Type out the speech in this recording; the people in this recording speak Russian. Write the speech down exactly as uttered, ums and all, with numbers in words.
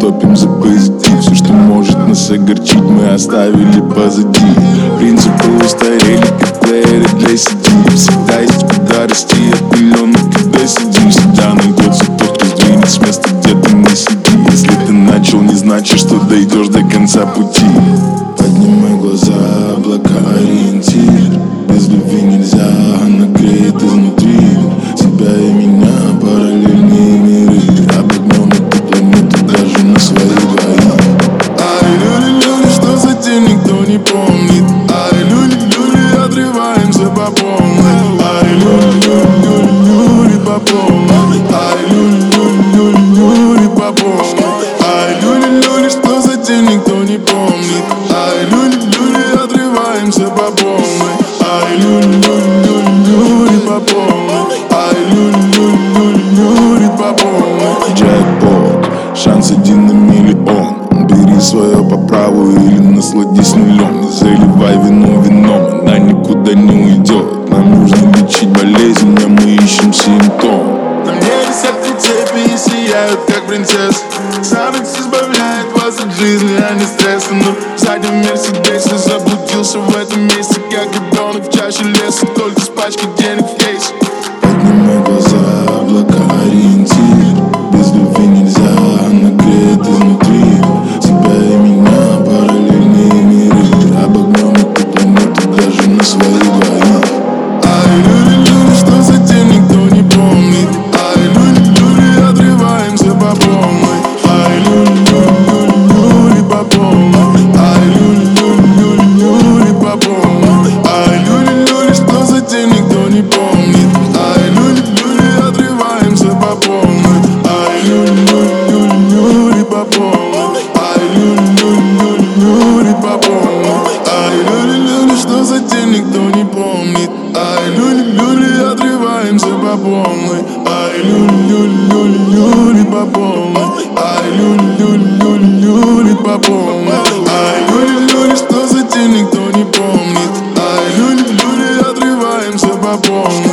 топимся позитив. Все, что может нас огорчить, мы оставили позади. Принципы устарели, как плееры для си ди. Всегда есть куда расти, отпыленных, когда сидим. Всегда найдется тот, кто сдвинет с места, где ты не сиди. Если ты начал, не значит, что дойдешь до конца пути. Поднимай глаза, облака, ориентир. Без любви нельзя, она греет изнутри. Тебя и меня, параллельные миры. Обогнем эту планету даже на свои двои. Ай, люди, люди, что за день никто не помнит. Ай, люди, люди, отрываемся по полной. Ай, люди, люди, люди, люди, по полной. Ай, люди, люди, люди, люди, по полной. Ай, люди, люди, что за день никто не помнит. Ай, люди, люди, отрываемся по полной. Ай, люди, люди, люди, люди, по полной. Ай, люди, люди, люди, люди, по полной. Джекпот, шанс один на миллион. Бери свое по праву или насладись нулем. Не заливай вину вином, она никуда не уйдет. Нам нужно лечить болезнь, а мы ищем симптом. На мне висят три цепи и сияют, как принцессы. Самец избавляет вас от жизни, а не стресса. Но в заднем мерседесе заблудился в этом месте, как ребенок в чаще леса, только с пачкой денег в кейсе. Поднимай глаза, облака, ориентир. Без любви нельзя, она греет изнутри. Тебя и меня, параллельные миры. Обогнем эту планету даже на свои двои. Ай, люди, люди, что за день никто не помнит. Ай, люди, люди, отрываемся по полной. Ай, люди, люди, люди, по полной. Ай, люди, люди, люди, по полной. Ай, люди, люди, что за день никто не помнит. Ай, люди, люди, отрываемся по полной. Ай, люди, люди, люди, по полной. Ай, люди, люди, люди, по полной. Ай, люди, люди, что за день никто не помнит. Ай, люди, люди, отрываемся по полной. Ай, люди, люди, люди, по полной. Ай, люди, люди, люди, по полной. Ай, люди, люди, что за день никто не помнит. Ай, люди, люди, отрываемся по полной.